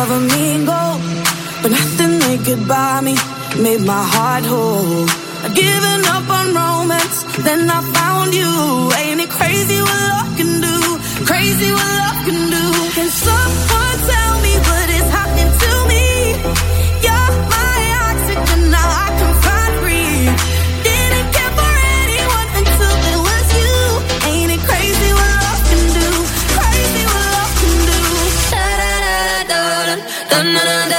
of a mean goal, but nothing they could buy me made my heart whole. I'd given up on romance, then I found you. Ain't it crazy what love can do? Crazy what love can do. Can someone tell me what is happening to me? You're my oxygen, now I can find breathe. Didn't care for anyone until it was you. Ain't it crazy what love can do? Crazy what love can do. Da da da da da da da.